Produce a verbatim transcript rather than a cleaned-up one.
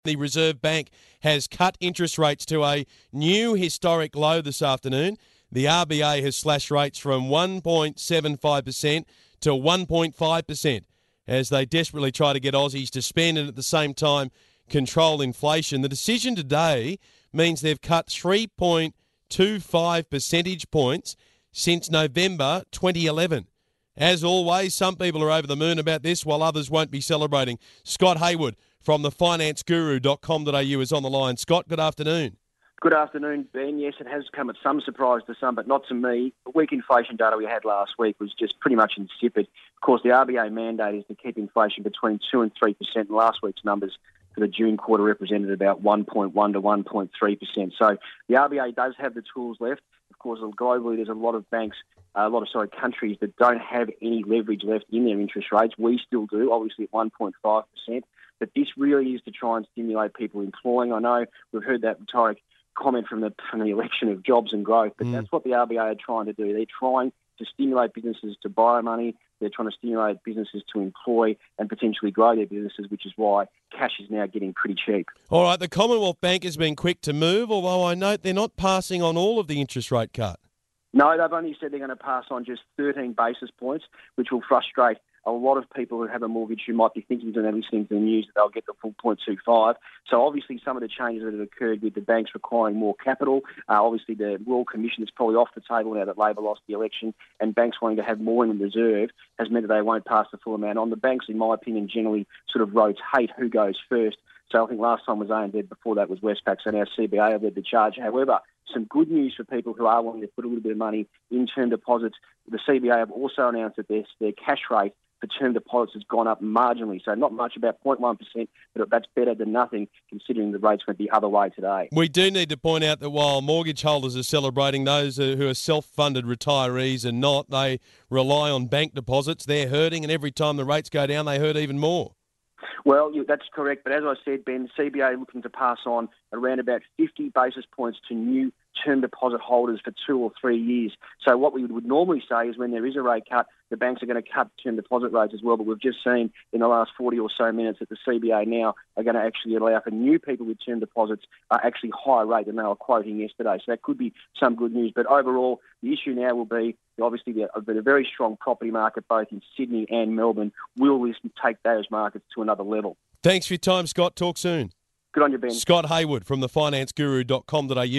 The Reserve Bank has cut interest rates to a new historic low this afternoon. The R B A has slashed rates from one point seven five percent to one point five percent as they desperately try to get Aussies to spend and at the same time control inflation. The decision today means they've cut three point two five percentage points since November twenty eleven. As always, some people are over the moon about this while others won't be celebrating. Scott Hayward from the finance guru dot com dot a u is on the line. Scott, good afternoon. Good afternoon, Ben. Yes, it has come at some surprise to some, but not to me. The weak inflation data we had last week was just pretty much insipid. Of course, the R B A mandate is to keep inflation between two and three percent. And last week's numbers for the June quarter represented about one point one to one point three percent. So the R B A does have the tools left. Of course, globally, there's a lot of banks, a lot of sorry countries that don't have any leverage left in their interest rates. We still do, obviously at one point five percent. But this really is to try and stimulate people employing. I know we've heard that rhetoric comment from the from the election of jobs and growth, but mm. that's what the R B A are trying to do. They're trying to stimulate businesses to borrow money. They're trying to stimulate businesses to employ and potentially grow their businesses, which is why cash is now getting pretty cheap. All right, the Commonwealth Bank has been quick to move, although I note they're not passing on all of the interest rate cut. No, they've only said they're going to pass on just thirteen basis points, which will frustrate a lot of people who have a mortgage who might be thinking when they're listening to the news that they'll get the full zero point two five. So obviously some of the changes that have occurred with the banks requiring more capital, uh, obviously the Royal Commission is probably off the table now that Labor lost the election, and banks wanting to have more in the reserve has meant that they won't pass the full amount on. The banks, in my opinion, generally sort of rotate who goes first. So I think last time was A N Z, before that was Westpac, so now C B A have led the charge. However, some good news for people who are wanting to put a little bit of money in term deposits. The C B A have also announced that their, their cash rate for term deposits has gone up marginally. So not much, about zero point one percent, but that's better than nothing considering the rates went the other way today. We do need to point out that while mortgage holders are celebrating, those who are self-funded retirees are not. They rely on bank deposits. They're hurting, and every time the rates go down, they hurt even more. Well, that's correct. But as I said, Ben, C B A looking to pass on around about fifty basis points to new term deposit holders for two or three years. So what we would normally say is when there is a rate cut, the banks are going to cut term deposit rates as well. But we've just seen in the last forty or so minutes that the C B A now are going to actually allow for new people with term deposits uh, actually higher rate than they were quoting yesterday. So that could be some good news. But overall, the issue now will be obviously the, the very strong property market both in Sydney and Melbourne. Will this take those markets to another level? Thanks for your time, Scott. Talk soon. Good on you, Ben. Scott Hayward from the finance guru dot com dot a u.